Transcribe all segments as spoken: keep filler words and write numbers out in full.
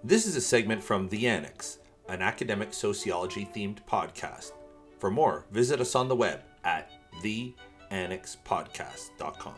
This is a segment from The Annex, an academic sociology themed podcast. For more, visit us on the web at the annex podcast dot com.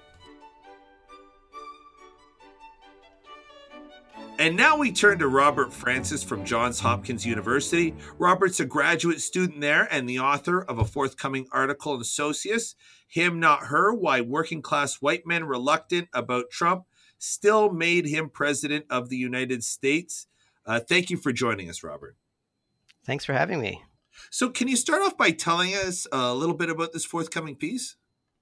And now we turn to Robert Francis from Johns Hopkins University. Robert's a graduate student there and the author of a forthcoming article in Socius, Him Not Her, Why Working Class White Men Reluctant About Trump Still Made Him President of the United States. Uh, thank you for joining us, Robert. Thanks for having me. So can you start off by telling us a little bit about this forthcoming piece?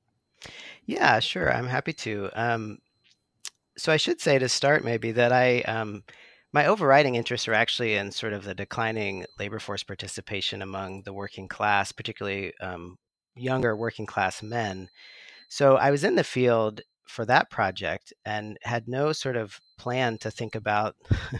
Yeah, sure. I'm happy to. Um, so I should say to start maybe that I, um, my overriding interests are actually in sort of the declining labor force participation among the working class, particularly um, younger working class men. So I was in the field for that project and had no sort of plan to think about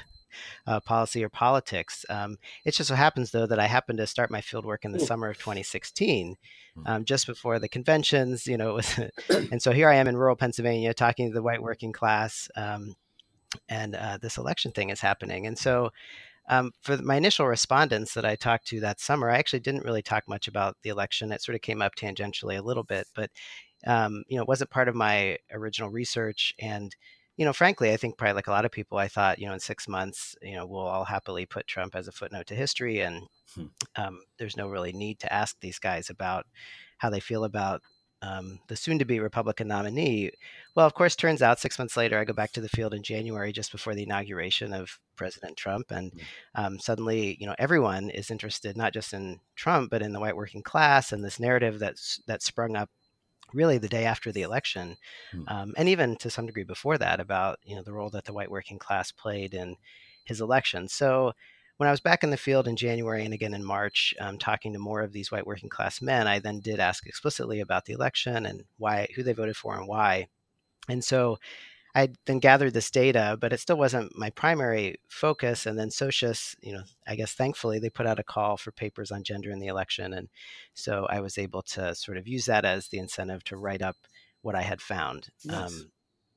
uh, policy or politics. Um, it just so happens, though, that I happened to start my field work in the summer of twenty sixteen, um, just before the conventions. You know, it was, and so here I am in rural Pennsylvania talking to the white working class, um, and uh, this election thing is happening. And so um, for my initial respondents that I talked to that summer, I actually didn't really talk much about the election. It sort of came up tangentially a little bit, but um, you know, it wasn't part of my original research. And you know, frankly, I think probably like a lot of people, I thought, you know, in six months, you know, we'll all happily put Trump as a footnote to history, and Hmm. um, there's no really need to ask these guys about how they feel about um, the soon-to-be Republican nominee. Well, of course, turns out six months later, I go back to the field in January, just before the inauguration of President Trump, and um, suddenly, you know, everyone is interested not just in Trump, but in the white working class and this narrative that's that sprung up really the day after the election, um, and even to some degree before that, about you know the role that the white working class played in his election. So when I was back in the field in January and again in March, um, talking to more of these white working class men, I then did ask explicitly about the election and why, who they voted for and why. And so I then gathered this data, but it still wasn't my primary focus. And then Socius, you know, I guess thankfully they put out a call for papers on gender in the election. And so I was able to sort of use that as the incentive to write up what I had found. Nice. Um,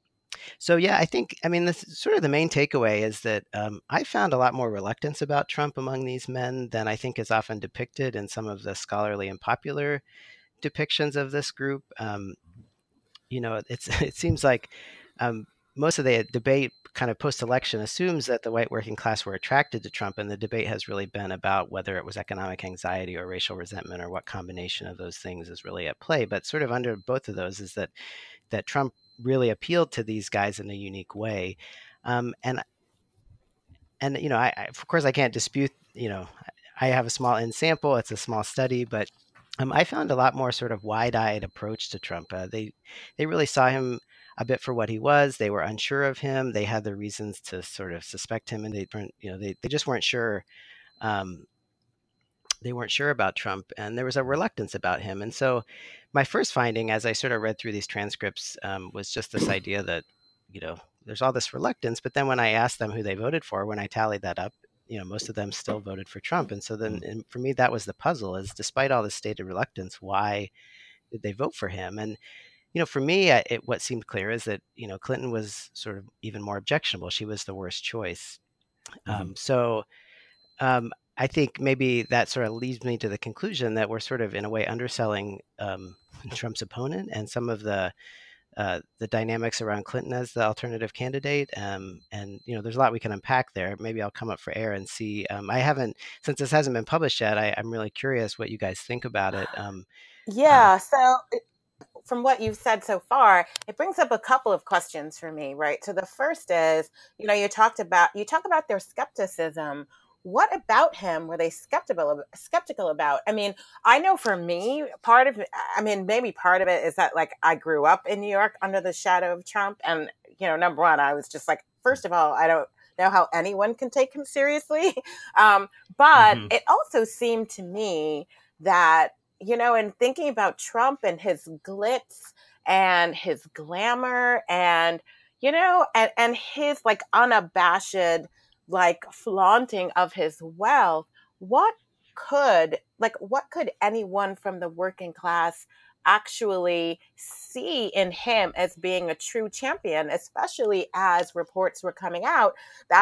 so yeah, I think, I mean, this sort of the main takeaway is that um, I found a lot more reluctance about Trump among these men than I think is often depicted in some of the scholarly and popular depictions of this group. Um, you know, it's it seems like um, most of the debate kind of post-election assumes that the white working class were attracted to Trump, and the debate has really been about whether it was economic anxiety or racial resentment or what combination of those things is really at play. But sort of under both of those is that that Trump really appealed to these guys in a unique way, um, and and you know, I, I of course I can't dispute. You know, I have a small N sample; it's a small study, but um, I found a lot more sort of wide-eyed approach to Trump. Uh, they they really saw him a bit for what he was. They were unsure of him. They had their reasons to sort of suspect him, and they weren't, you know, they, they just weren't sure. Um, they weren't sure about Trump, and there was a reluctance about him. And so, my first finding, as I sort of read through these transcripts, um, was just this idea that, you know, there's all this reluctance. But then when I asked them who they voted for, when I tallied that up, you know, most of them still voted for Trump. And so then, and for me, that was the puzzle: is despite all this stated reluctance, why did they vote for him? And you know, for me, I, it, what seemed clear is that you know Clinton was sort of even more objectionable. She was the worst choice. Mm-hmm. Um, so um, I think maybe that sort of leads me to the conclusion that we're sort of in a way underselling um, Trump's opponent and some of the uh, the dynamics around Clinton as the alternative candidate. Um, and, you know, there's a lot we can unpack there. Maybe I'll come up for air and see. Um, I haven't, since this hasn't been published yet, I, I'm really curious what you guys think about it. Um, yeah. Uh, so from what you've said so far, it brings up a couple of questions for me, right? So the first is, you know, you talked about, you talk about their skepticism. What about him were they skeptical skeptical about? I mean, I know for me, part of it, I mean, maybe part of it is that like I grew up in New York under the shadow of Trump. And, you know, number one, I was just like, first of all, I don't know how anyone can take him seriously. Um, but mm-hmm. It also seemed to me that, you know, in thinking about Trump and his glitz and his glamour and, you know, and, and his like unabashed like flaunting of his wealth, what could, like, what could anyone from the working class actually see in him as being a true champion, especially as reports were coming out that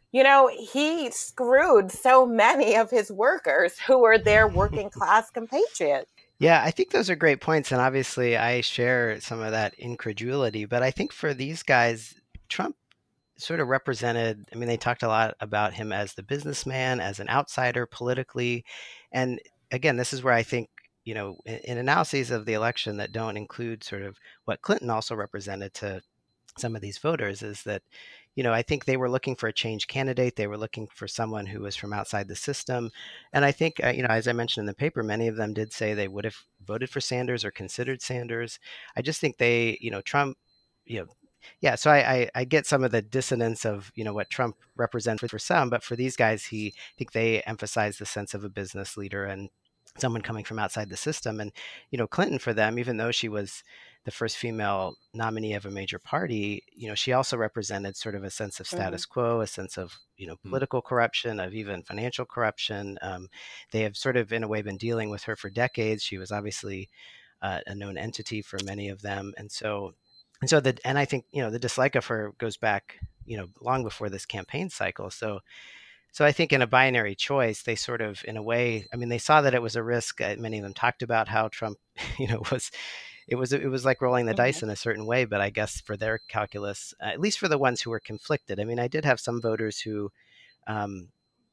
you know, he screwed so many of his workers who were their working class compatriots. Yeah, I think those are great points. And obviously, I share some of that incredulity. But I think for these guys, Trump sort of represented, I mean, they talked a lot about him as the businessman, as an outsider politically. And again, this is where I think, you know, in, in analyses of the election that don't include sort of what Clinton also represented to some of these voters, is that, you know, I think they were looking for a change candidate. They were looking for someone who was from outside the system. And I think, uh, you know, as I mentioned in the paper, many of them did say they would have voted for Sanders or considered Sanders. I just think they, you know, Trump, you know, yeah, so I, I, I get some of the dissonance of, you know, what Trump represents for some, but for these guys, he I think they emphasize the sense of a business leader and someone coming from outside the system. And, you know, Clinton for them, even though she was the first female nominee of a major party, you know, she also represented sort of a sense of Mm-hmm. status quo, a sense of, you know, political corruption, of even financial corruption. Um, they have sort of, in a way, been dealing with her for decades. She was obviously uh, a known entity for many of them. And so, and so the, and I think, you know, the dislike of her goes back, you know, long before this campaign cycle. So, so I think in a binary choice, they sort of, in a way, I mean, they saw that it was a risk. Uh, many of them talked about how Trump, you know, was, it was, it was like rolling the Mm-hmm. dice in a certain way. But I guess for their calculus, uh, at least for the ones who were conflicted, I mean, I did have some voters who, um,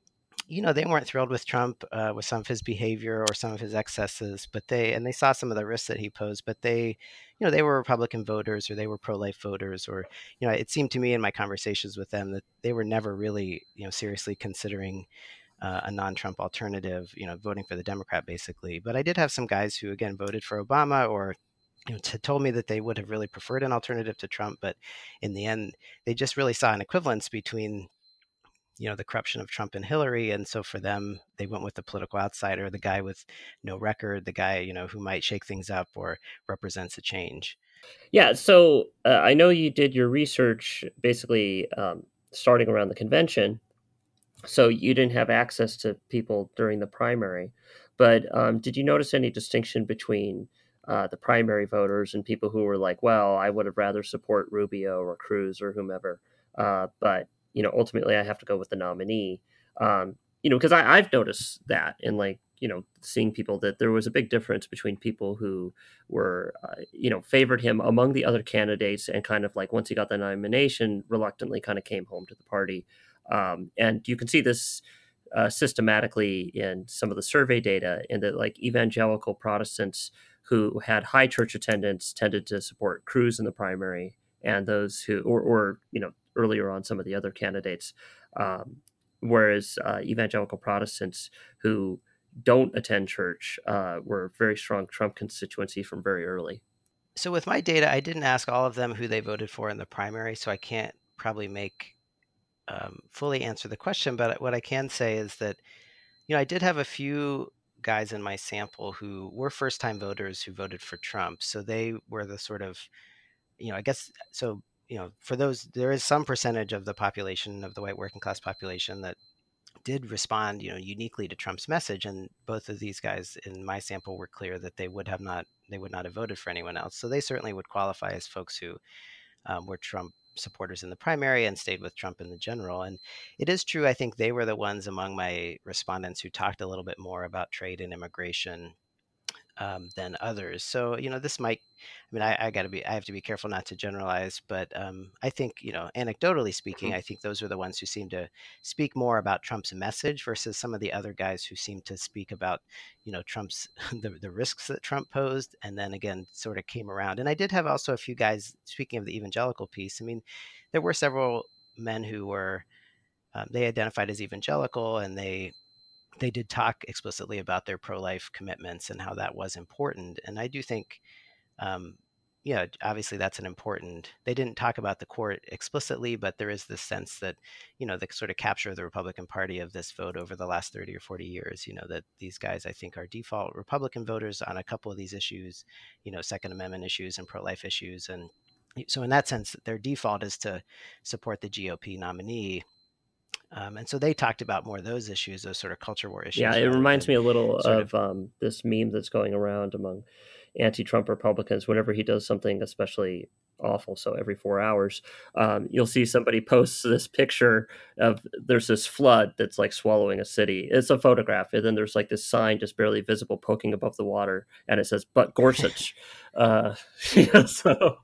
you know, they weren't thrilled with Trump, uh, with some of his behavior or some of his excesses, but they, and they saw some of the risks that he posed, but they, you know, they were Republican voters or they were pro-life voters, or, you know, it seemed to me in my conversations with them that they were never really, you know, seriously considering uh, a non-Trump alternative, you know, voting for the Democrat basically. But I did have some guys who, again, voted for Obama, or, you know, t- told me that they would have really preferred an alternative to Trump, but in the end, they just really saw an equivalence between, you know, the corruption of Trump and Hillary. And so for them, they went with the political outsider, the guy with no record, the guy, you know, who might shake things up or represents a change. Yeah, so uh, I know you did your research basically um, starting around the convention, so you didn't have access to people during the primary. But um, did you notice any distinction between uh, the primary voters and people who were like, well, I would have rather support Rubio or Cruz or whomever, uh, but you know, ultimately I have to go with the nominee. Um, you know, because I've noticed that in like you know seeing people that there was a big difference between people who were uh, you know favored him among the other candidates and kind of like once he got the nomination reluctantly kind of came home to the party, um, and you can see this uh, systematically in some of the survey data, in that like evangelical Protestants who had high church attendance tended to support Cruz in the primary, and those who, or, or you know, earlier on some of the other candidates, um, whereas uh, evangelical Protestants who don't attend church uh, were very strong Trump constituency from very early. So with my data, I didn't ask all of them who they voted for in the primary, so I can't probably make um, fully answer the question. But what I can say is that, you know, I did have a few guys in my sample who were first time voters who voted for Trump. So they were the sort of, you know, I guess, so, you know, for those, there is some percentage of the population, of the white working class population, that did respond, you know, uniquely to Trump's message. And both of these guys in my sample were clear that they would have not, they would not have voted for anyone else. So they certainly would qualify as folks who um, were Trump supporters in the primary and stayed with Trump in the general. And it is true, I think they were the ones among my respondents who talked a little bit more about trade and immigration um, than others. So, you know, this might, I mean, I, I got to be, I have to be careful not to generalize, but um, I think, you know, anecdotally speaking, I think those are the ones who seem to speak more about Trump's message versus some of the other guys who seem to speak about, you know, Trump's, the, the risks that Trump posed. And then again, sort of came around. And I did have also a few guys, speaking of the evangelical piece, I mean, there were several men who were, um, they identified as evangelical, and they they did talk explicitly about their pro-life commitments and how that was important. And I do think, um, yeah, obviously that's an important, they didn't talk about the court explicitly, but there is this sense that, you know, the sort of capture of the Republican Party of this vote over the last thirty or forty years, you know, that these guys, I think, are default Republican voters on a couple of these issues, you know, Second Amendment issues and pro-life issues. And so in that sense, their default is to support the G O P nominee. Um, and so they talked about more of those issues, those sort of culture war Yeah, issues, it rather reminds than me a little sort of, of um, this meme that's going around among anti-Trump Republicans. Whenever he does something especially awful. So every four hours, um, you'll see somebody posts this picture of there's this flood that's like swallowing a city. It's a photograph, and then there's like this sign just barely visible poking above the water, and it says "But Gorsuch." uh, yeah, so.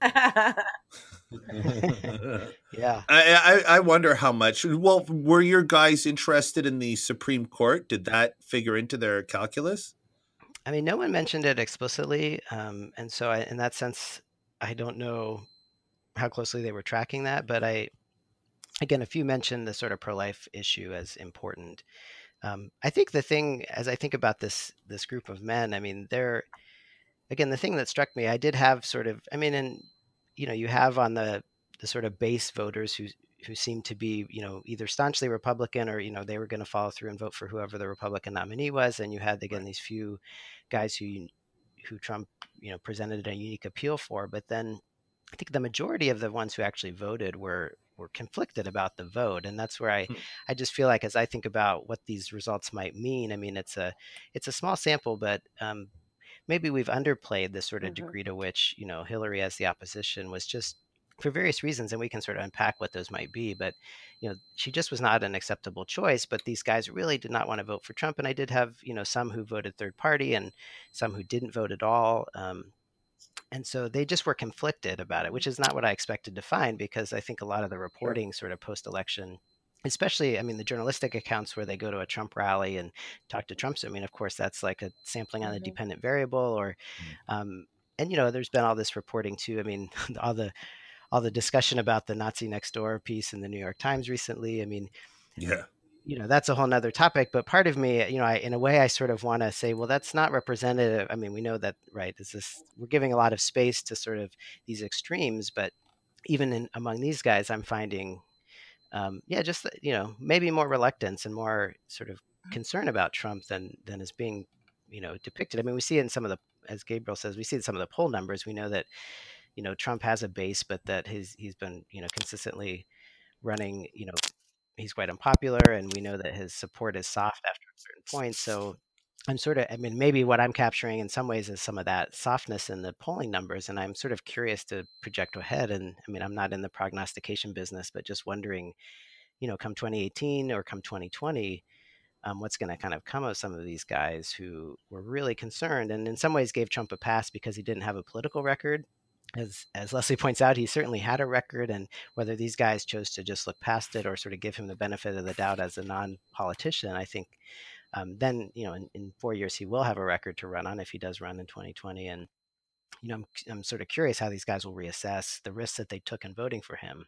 Yeah. I, I I wonder how much. Well, were your guys interested in the Supreme Court? Did that figure into their calculus? I mean, no one mentioned it explicitly, um, and so I, in that sense, I don't know how closely they were tracking that. But I, again, a few mentioned the sort of pro-life issue as important. Um, I think the thing, as I think about this this group of men, I mean, they're again the thing that struck me. I did have sort of, I mean, and you know, you have on the the sort of base voters who who seem to be, you know, either staunchly Republican or, you know, they were going to follow through and vote for whoever the Republican nominee was. And you had, again, these few guys who who Trump, you know, presented a unique appeal for. But then I think the majority of the ones who actually voted were were conflicted about the vote. And that's where I, Hmm. I just feel like as I think about what these results might mean, I mean, it's a it's a small sample, but um, maybe we've underplayed the sort of Mhm. degree to which, you know, Hillary as the opposition was just for various reasons, and we can sort of unpack what those might be. But, you know, she just was not an acceptable choice. But these guys really did not want to vote for Trump. And I did have, you know, some who voted third party and some who didn't vote at all. Um, and so they just were conflicted about it, which is not what I expected to find, because I think a lot of the Sure. reporting sort of post election, especially, I mean, the journalistic accounts where they go to a Trump rally and talk to Trump. So, I mean, of course, that's like a sampling on a Mhm. dependent variable, or, um, and you know, there's been all this reporting too. I mean, all the all the discussion about the Nazi next door piece in the New York Times recently. I mean, Yeah. you know, that's a whole nother topic. But part of me, you know, I, in a way, I sort of want to say, well, that's not representative. I mean, we know that, right? This is we're giving a lot of space to sort of these extremes, but even in among these guys, I'm finding um, yeah, just you know, maybe more reluctance and more sort of concern about Trump than than is being, you know, depicted. I mean, we see it in some of the, as Gabriel says, we see it in some of the poll numbers. We know that, you know, Trump has a base, but that his he's been, you know, consistently running. You know, he's quite unpopular, and we know that his support is soft after a certain point. So I'm sort of, I mean, maybe what I'm capturing in some ways is some of that softness in the polling numbers, and I'm sort of curious to project ahead. And I mean, I'm not in the prognostication business, but just wondering, you know, come twenty eighteen or come twenty twenty, um, what's going to kind of come of some of these guys who were really concerned and in some ways gave Trump a pass because he didn't have a political record. As, as Leslie points out, he certainly had a record, and whether these guys chose to just look past it or sort of give him the benefit of the doubt as a non-politician, I think um, then, you know, in, in four years he will have a record to run on if he does run in twenty twenty. And, you know, I'm, I'm sort of curious how these guys will reassess the risks that they took in voting for him.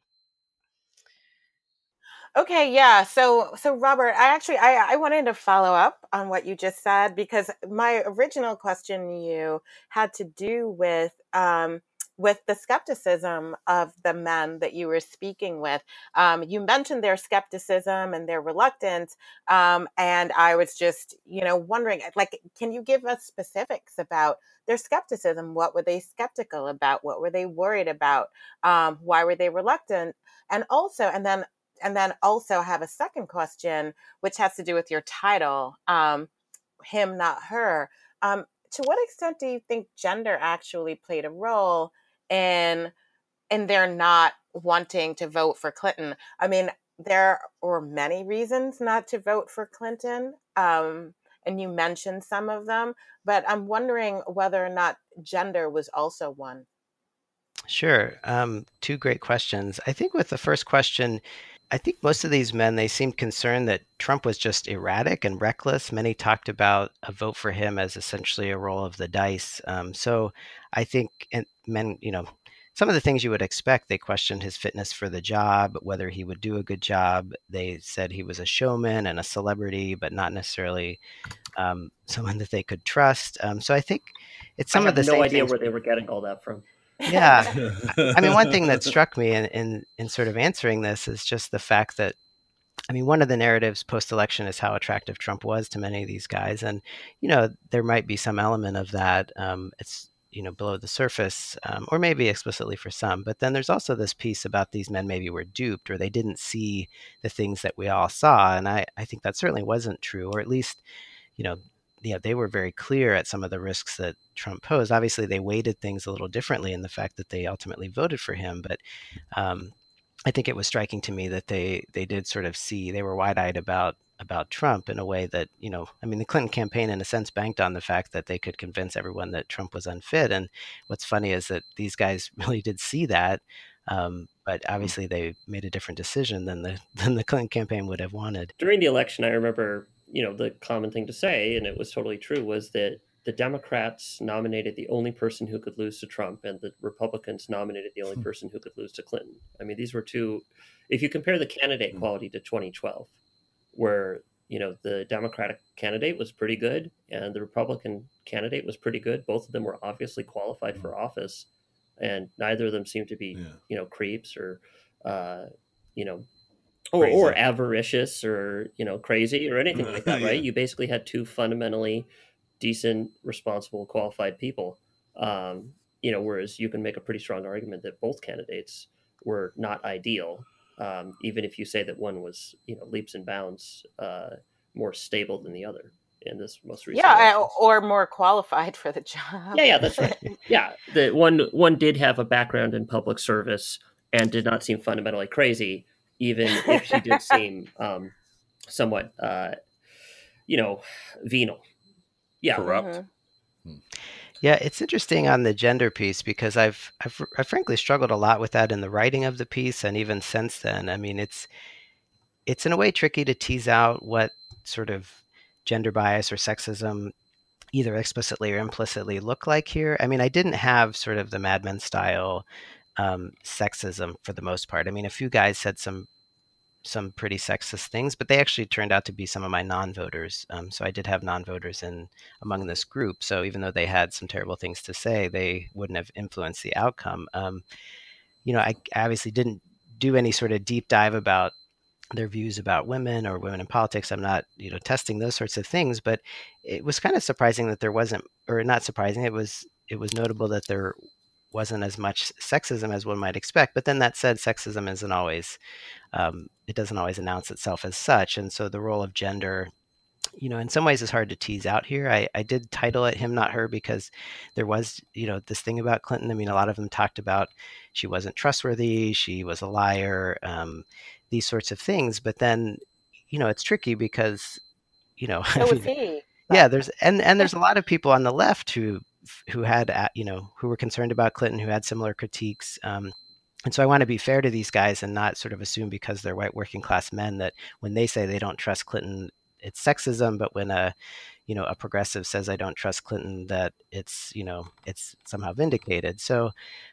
Okay, yeah. So, so Robert, I actually I, I wanted to follow up on what you just said, because my original question to you had to do with um, with the skepticism of the men that you were speaking with. Um, you mentioned their skepticism and their reluctance, um, and I was just, you know, wondering, like, can you give us specifics about their skepticism? What were they skeptical about? What were they worried about? Um, why were they reluctant? And also, and then and then also have a second question, which has to do with your title, um, him, not her. Um, to what extent do you think gender actually played a role in in their not wanting to vote for Clinton? I mean, there were many reasons not to vote for Clinton, um, and you mentioned some of them, but I'm wondering whether or not gender was also one. Sure. Um, two great questions. I think with the first question, I think most of these men, they seemed concerned that Trump was just erratic and reckless. Many talked about a vote for him as essentially a roll of the dice. Um, so I think and men, you know, some of the things you would expect, they questioned his fitness for the job, whether he would do a good job. They said he was a showman and a celebrity, but not necessarily um, someone that they could trust. Um, so I think it's I some of have the no same idea things. where they were getting all that from. Yeah. I mean, one thing that struck me in, in in sort of answering this is just the fact that, I mean, one of the narratives post-election is how attractive Trump was to many of these guys, and you know, there might be some element of that. Um, it's you know below the surface, um, or maybe explicitly for some. But then there's also this piece about these men maybe were duped, or they didn't see the things that we all saw, and I I think that certainly wasn't true, or at least you know yeah, they were very clear at some of the risks that Trump posed. Obviously, they weighted things a little differently in the fact that they ultimately voted for him, but um, I think it was striking to me that they they did sort of see, they were wide-eyed about about Trump in a way that, you know, I mean, the Clinton campaign in a sense banked on the fact that they could convince everyone that Trump was unfit. And what's funny is that these guys really did see that, um, but obviously they made a different decision than the than the Clinton campaign would have wanted. During the election, I remember, you know, the common thing to say, and it was totally true, was that the Democrats nominated the only person who could lose to Trump, and the Republicans nominated the only person who could lose to Clinton. I mean, these were two, if you compare the candidate quality to twenty twelve, where, you know, the Democratic candidate was pretty good and the Republican candidate was pretty good. Both of them were obviously qualified for office, and neither of them seemed to be, yeah. you know, creeps or, uh, you know, or, or avaricious or, you know, crazy or anything like that, right? Yeah. You basically had two fundamentally decent, responsible, qualified people. Um, you know, whereas you can make a pretty strong argument that both candidates were not ideal. Um, even if you say that one was, you know, leaps and bounds uh, more stable than the other in this most recent yeah, elections. Or more qualified for the job. Yeah, yeah, that's right. Yeah, the one one did have a background in public service and did not seem fundamentally crazy, even if she did seem um, somewhat, uh, you know, venal. Yeah, corrupt. Mm-hmm. Yeah, it's interesting on the gender piece because I've, I've I've frankly struggled a lot with that in the writing of the piece, and even since then. I mean, it's it's in a way tricky to tease out what sort of gender bias or sexism, either explicitly or implicitly, look like here. I mean, I didn't have sort of the Mad Men style um, sexism for the most part. I mean, a few guys said some some pretty sexist things, but they actually turned out to be some of my non-voters. Um, so I did have non-voters in among this group. So even though they had some terrible things to say, they wouldn't have influenced the outcome. Um, you know, I, I obviously didn't do any sort of deep dive about their views about women or women in politics. I'm not, you know, testing those sorts of things, but it was kind of surprising that there wasn't, or not surprising. It was, it was notable that there wasn't as much sexism as one might expect. But then that said, sexism isn't always, um, it doesn't always announce itself as such. And so the role of gender, you know, in some ways is hard to tease out here. I, I did title it Him, Not Her, because there was, you know, this thing about Clinton. I mean, a lot of them talked about she wasn't trustworthy, she was a liar, um, these sorts of things. But then, you know, it's tricky because, you know, so I was mean, he. Yeah, there's and and there's a lot of people on the left who who had, you know, who were concerned about Clinton, who had similar critiques. Um, and so I want to be fair to these guys and not sort of assume because they're white working class men that when they say they don't trust Clinton, it's sexism. But when a, you know, a progressive says I don't trust Clinton, that it's, you know, it's somehow vindicated. So,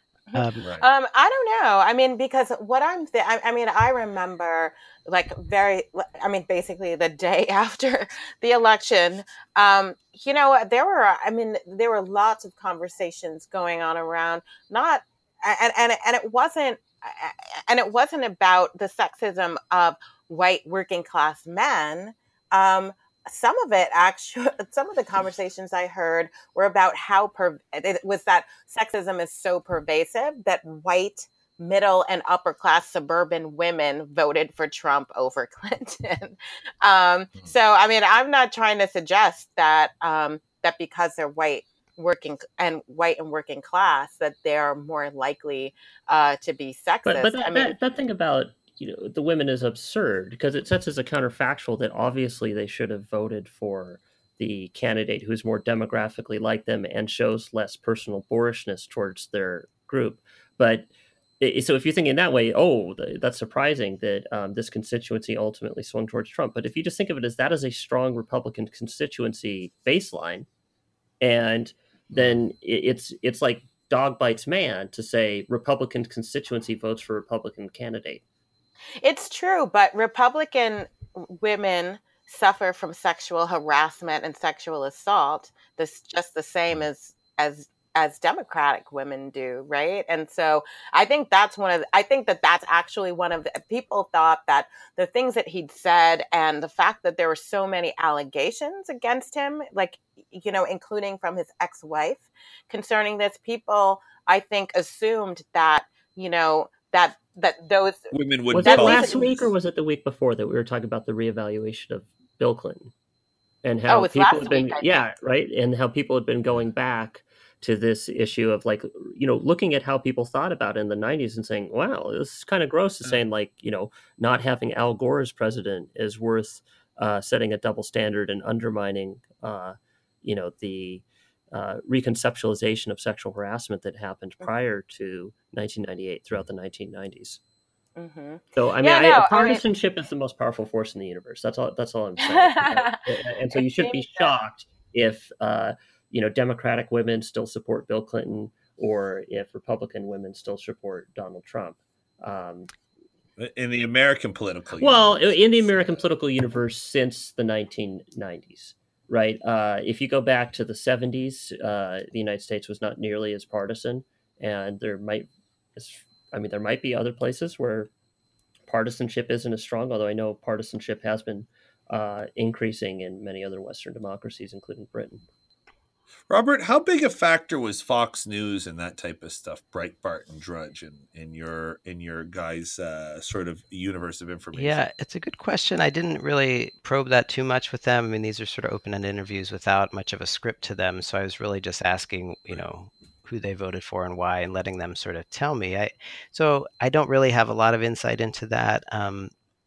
um, right. um I don't know. I mean, because what I'm, th- I, I mean, I remember like very, I mean, basically the day after the election, um, you know, there were, I mean, there were lots of conversations going on around, not, and and and it wasn't, and it wasn't about the sexism of white working class men. Um, some of it actually, some of the conversations I heard were about how per, it was that sexism is so pervasive that white middle and upper class suburban women voted for Trump over Clinton. um, so, I mean, I'm not trying to suggest that um, that because they're white working and white and working class that they're more likely uh, to be sexist. But, but that, I mean, that, that thing about, you know, the women is absurd because it sets as a counterfactual that obviously they should have voted for the candidate who's more demographically like them and shows less personal boorishness towards their group. But it, so if you're thinking that way, oh, that's surprising that um, this constituency ultimately swung towards Trump. But if you just think of it as that is a strong Republican constituency baseline, and then it's it's like dog bites man to say Republican constituency votes for Republican candidate. It's true, but Republican women suffer from sexual harassment and sexual assault this just the same as as as Democratic women do, right? And so I think that's one of the, I think that that's actually one of the people thought that the things that he'd said and the fact that there were so many allegations against him, like, you know, including from his ex-wife concerning this, people I think assumed that, you know, that that those women would. Was that last week or was it the week before that we were talking about the reevaluation of Bill Clinton? and how Oh, it's people have last been, week, I think. yeah, right, and how people have been going back to this issue of like, you know, looking at how people thought about it in the nineties and saying, wow, this is kind of gross to Yeah. saying like, you know, not having Al Gore as president is worth uh, setting a double standard and undermining, uh, you know, the uh, reconceptualization of sexual harassment that happened prior to nineteen ninety-eight throughout the nineteen nineties. Mm-hmm. So I mean, Yeah, I, no, I mean, partisanship is the most powerful force in the universe. That's all. That's all I'm saying. Right? And so it you shouldn't be seems that. shocked if uh, you know Democratic women still support Bill Clinton, or if Republican women still support Donald Trump. Um, In the American political well, universe, in the it's, American uh, political universe since the nineteen nineties, right? Uh, if you go back to the seventies, uh, the United States was not nearly as partisan, and there might, I mean, there might be other places where partisanship isn't as strong, although I know partisanship has been uh, increasing in many other Western democracies, including Britain. Robert, how big a factor was Fox News and that type of stuff, Breitbart and Drudge, in, in your in your guys' uh, sort of universe of information? Yeah, it's a good question. I didn't really probe that too much with them. I mean, these are sort of open-ended interviews without much of a script to them. So I was really just asking, you Right. know, who they voted for and why, and letting them sort of tell me. I so I don't really have a lot of insight into that. Um,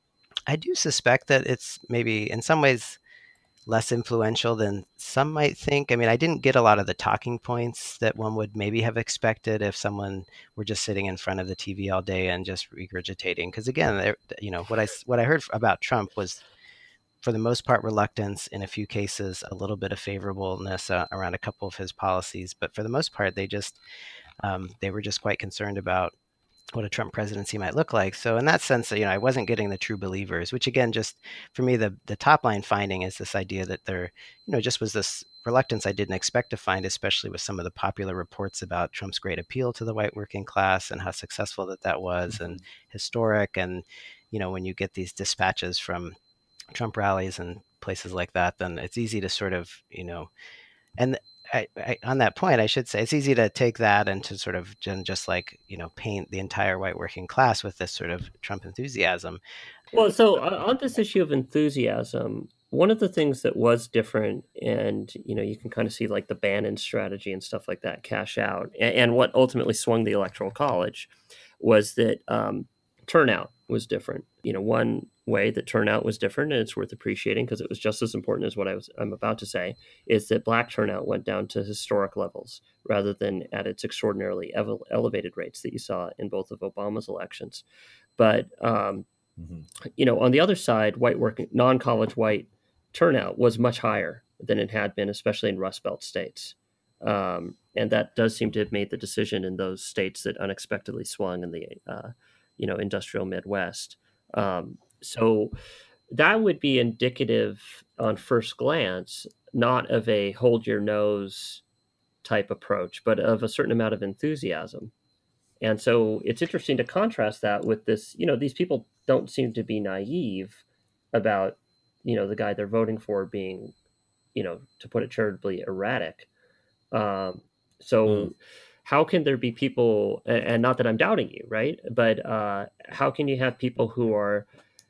I do suspect that it's maybe in some ways less influential than some might think. I mean, I didn't get a lot of the talking points that one would maybe have expected if someone were just sitting in front of the T V all day and just regurgitating. Because again, there, you know, what I what I heard about Trump was, for the most part, reluctance. In a few cases, a little bit of favorableness uh, around a couple of his policies, but for the most part, they just um, they were just quite concerned about what a Trump presidency might look like. So in that sense, you know, I wasn't getting the true believers, which again, just for me, the the top line finding is this idea that there, you know, just was this reluctance I didn't expect to find, especially with some of the popular reports about Trump's great appeal to the white working class and how successful that that was, and historic. And, you know, when you get these dispatches from Trump rallies and places like that, then it's easy to sort of, you know, and I, I, on that point, I should say it's easy to take that and to sort of just like, you know, paint the entire white working class with this sort of Trump enthusiasm. Well, so uh, on this issue of enthusiasm, one of the things that was different, and you know, you can kind of see like the Bannon strategy and stuff like that cash out, and, and what ultimately swung the Electoral College was that um, turnout was different. You know, one way that turnout was different, and it's worth appreciating because it was just as important as what I was I'm about to say, is that black turnout went down to historic levels rather than at its extraordinarily ev- elevated rates that you saw in both of Obama's elections. But um, mm-hmm. you know, on the other side, white working non-college white turnout was much higher than it had been, especially in Rust Belt states. Um, and that does seem to have made the decision in those states that unexpectedly swung in the uh, you know, industrial Midwest. Um, so that would be indicative on first glance, not of a hold your nose type approach, but of a certain amount of enthusiasm. And so it's interesting to contrast that with this, you know, these people don't seem to be naive about, you know, the guy they're voting for being, you know, to put it charitably, erratic. Um, so mm. how can there be people, and not that I'm doubting you, right? But uh, how can you have people who are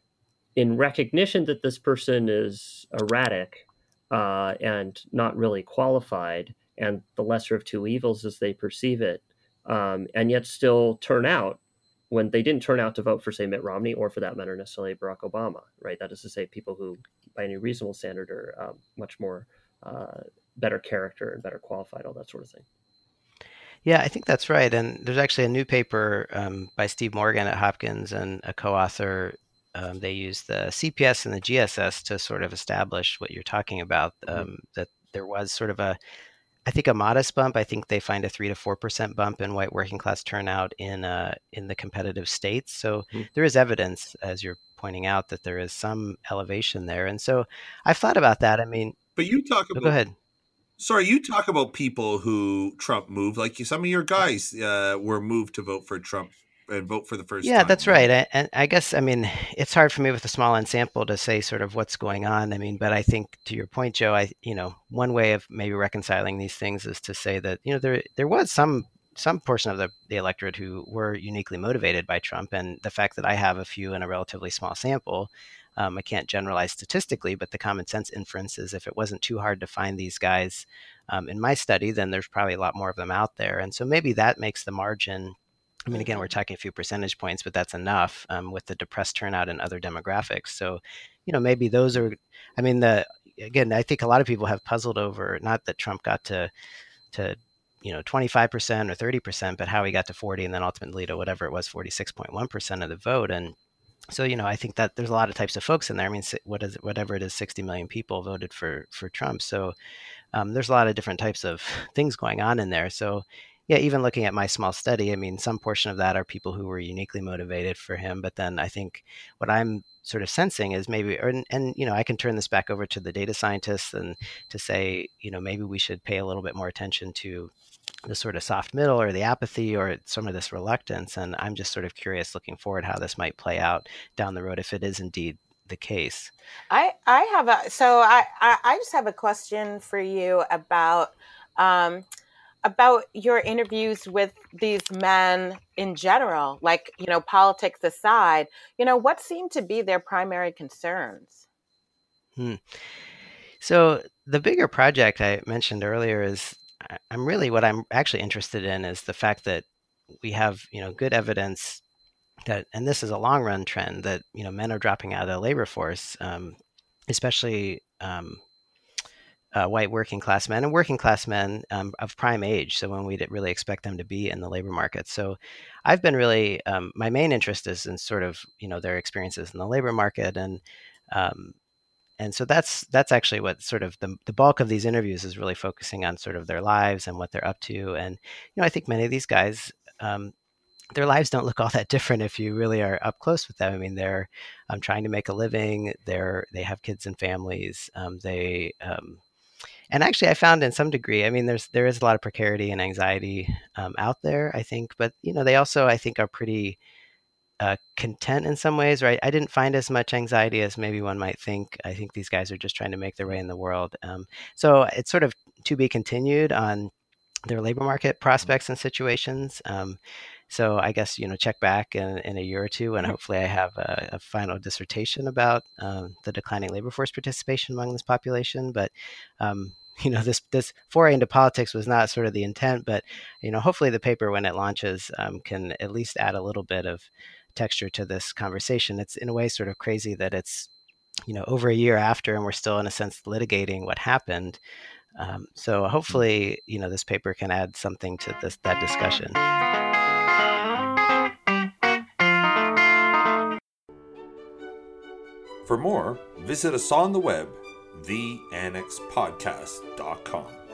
in recognition that this person is erratic uh, and not really qualified, and the lesser of two evils as they perceive it, um, and yet still turn out when they didn't turn out to vote for, say, Mitt Romney, or for that matter, necessarily Barack Obama, right? That is to say, people who, by any reasonable standard, are um, much more uh, better character and better qualified, all that sort of thing. Yeah, I think that's right. And there's actually a new paper um, by Steve Morgan at Hopkins and a co-author. Um, they use the C P S and the G S S to sort of establish what you're talking about, um, mm-hmm. that there was sort of a, I think, a modest bump. I think they find a three to four percent bump in white working class turnout in uh, in the competitive states. So mm-hmm. there is evidence, as you're pointing out, that there is some elevation there. And so I've thought about that. I mean, but you talk about. Oh, go ahead. Sorry, you talk about people who Trump moved, like some of your guys uh, were moved to vote for Trump and vote for the first yeah, time. That's right. I, and I guess, I mean, it's hard for me with a small n sample to say sort of what's going on. I mean, but I think to your point, Joe, I, you know, one way of maybe reconciling these things is to say that, you know, there there was some some portion of the, the electorate who were uniquely motivated by Trump. And the fact that I have a few in a relatively small sample Um, I can't generalize statistically, but the common sense inference is if it wasn't too hard to find these guys um, in my study, then there's probably a lot more of them out there. And so maybe that makes the margin. I mean, again, we're talking a few percentage points, but that's enough um, with the depressed turnout and other demographics. So, you know, maybe those are, I mean, the, again, I think a lot of people have puzzled over, not that Trump got to, to, you know, twenty-five percent or thirty percent, but how he got to forty and then ultimately to whatever it was, forty-six point one percent of the vote. And so, you know, I think that there's a lot of types of folks in there. I mean, what is it, whatever it is, sixty million people voted for, for Trump. So um, there's a lot of different types of things going on in there. So yeah, even looking at my small study, I mean, some portion of that are people who were uniquely motivated for him. But then I think what I'm sort of sensing is maybe, or, and, and, you know, I can turn this back over to the data scientists and to say, you know, maybe we should pay a little bit more attention to the sort of soft middle or the apathy or some of this reluctance. And I'm just sort of curious looking forward how this might play out down the road if it is indeed the case. I, I have a, so I, I, I just have a question for you about, um, about your interviews with these men in general, like, you know, politics aside, you know, what seem to be their primary concerns? Hmm. So the bigger project I mentioned earlier is, I'm really, what I'm actually interested in is the fact that we have, you know, good evidence that, and this is a long run trend, that, you know, men are dropping out of the labor force, um, especially um, uh, white working class men and working class men um, of prime age. So when we'd really expect them to be in the labor market. So I've been really, um, my main interest is in sort of, you know, their experiences in the labor market. And, um, and so that's, that's actually what sort of the, the bulk of these interviews is really focusing on sort of their lives and what they're up to. And, you know, I think many of these guys, um, their lives don't look all that different if you really are up close with them. I mean, they're um, trying to make a living. They're, they have kids and families. Um, they, um, and actually, I found in some degree, I mean, there's there is a lot of precarity and anxiety um, out there, I think, but you know, they also, I think, are pretty uh, content in some ways, right? I didn't find as much anxiety as maybe one might think. I think these guys are just trying to make their way in the world. Um, so it's sort of to be continued on their labor market prospects and situations. Um, so I guess, you know, check back in, in a year or two, and hopefully I have a, a final dissertation about um, the declining labor force participation among this population. But, um, you know, this this foray into politics was not sort of the intent, but, you know, hopefully the paper, when it launches, um, can at least add a little bit of texture to this conversation. It's in a way sort of crazy that it's, you know, over a year after, and we're still in a sense litigating what happened. Um, so hopefully, you know, this paper can add something to this, that discussion. For more, visit us on the web, the annex podcast dot com.